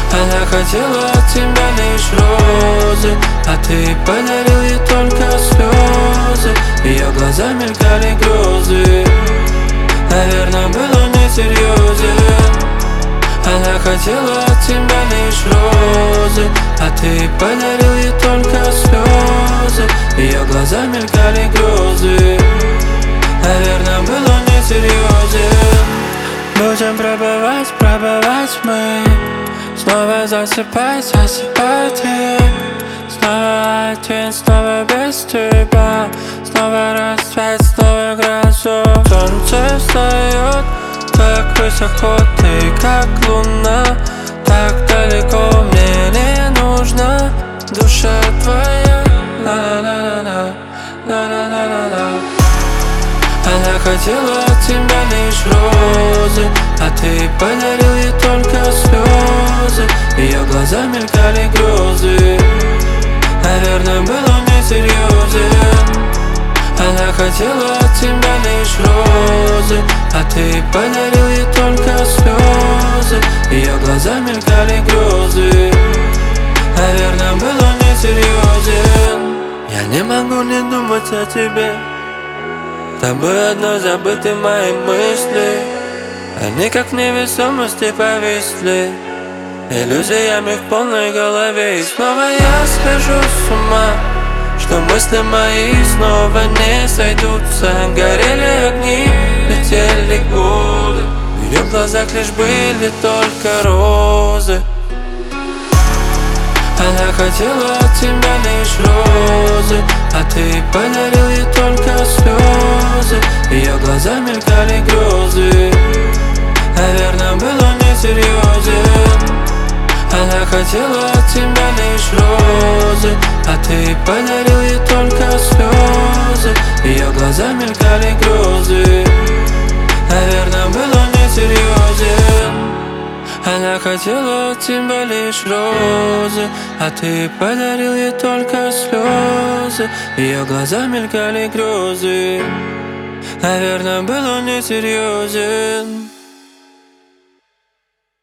Она хотела от тебя лишь розы, а ты подарил ей только слезы. Ее глаза мелькали грозы, наверное, был он несерьезен. Она хотела от тебя лишь розы, а ты подарил ей только слезы. Ее глаза мелькали грозы, наверное, был он несерьезен. Будем пробовать мы, снова засыпай ты. Снова один, снова без тебя, снова рассвет, снова грозу. Солнце встает, так высоко ты, как луна, так далеко мне не нужна душа твоя. На-на-на-на-на, на-на-на-на-на. Она хотела от тебя лишь розы, а ты подарил ей только слезы. Ее глаза мелькали грозы, наверное, был он несерьезен. Она хотела от тебя лишь розы, а ты подарил ей только слезы. Ее глаза мелькали грозы, наверное, был он несерьезен. Я не могу не думать о тебе, тобой одной забыты мои мысли. Они как в невесомости повисли, иллюзиями в полной голове. И снова я схожу с ума, что мысли мои снова не сойдутся. Горели огни, летели годы, в ее глазах лишь были только розы. Она хотела от тебя лишь розы, а ты подарил ей только слезы. Ее глаза мелькали грозы, наверное, был он несерьезен. Она хотела от тебя лишь розы, а ты подарил ей только слезы. Ее глаза мелькали грозы, наверное, был он несерьезен. Она хотела от тебя лишь розы, а ты подарил ей только слезы. Ее глаза мелькали грозы, наверное, был он несерьезен.